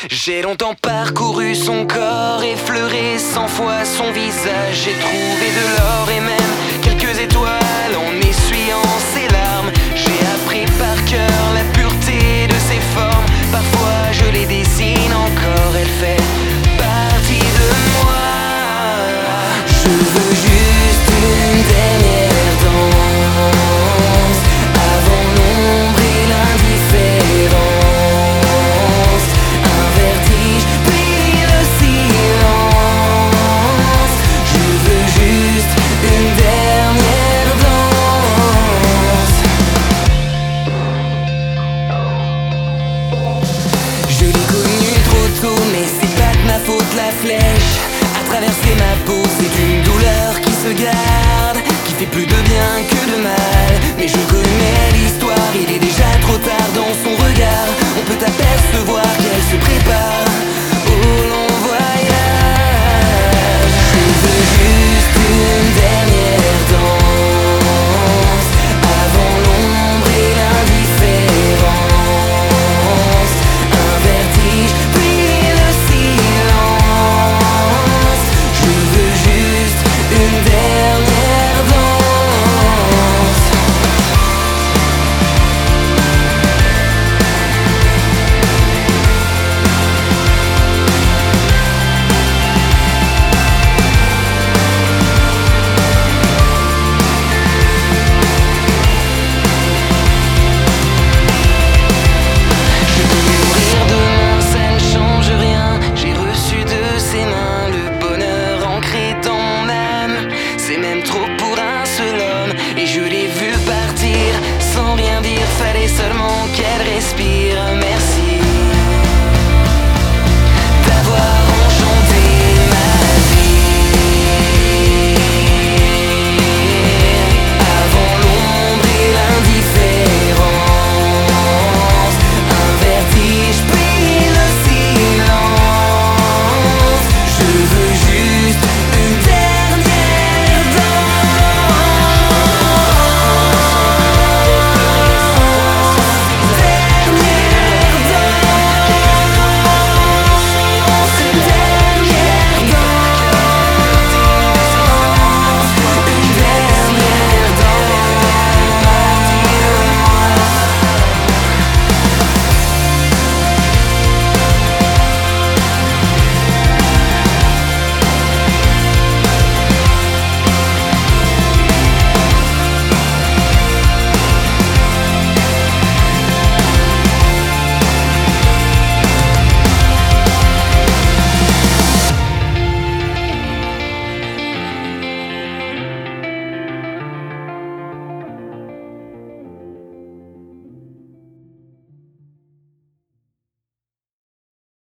J'ai longtemps parcouru son corps, effleuré 100 fois son visage. J'ai trouvé de l'or et même quelques étoiles en essuyant ses larmes. J'ai appris par cœur la pureté de ses formes. Parfois je les dessine encore, elle fait partie de moi. Je veux juste une dernière danse avant l'ombre et l'indifférence. Un vertige puis le silence. Je veux juste une dernière danse. Je l'ai connue trop tôt, mais c'est pas de ma faute. La flèche a traversé ma peau, c'est une douleur qui se garde, qui fait plus de bien que de mal. Mais je connais l'histoire, il est déjà trop tard dans son regard. On peut apercevoir qu'elle se prépare.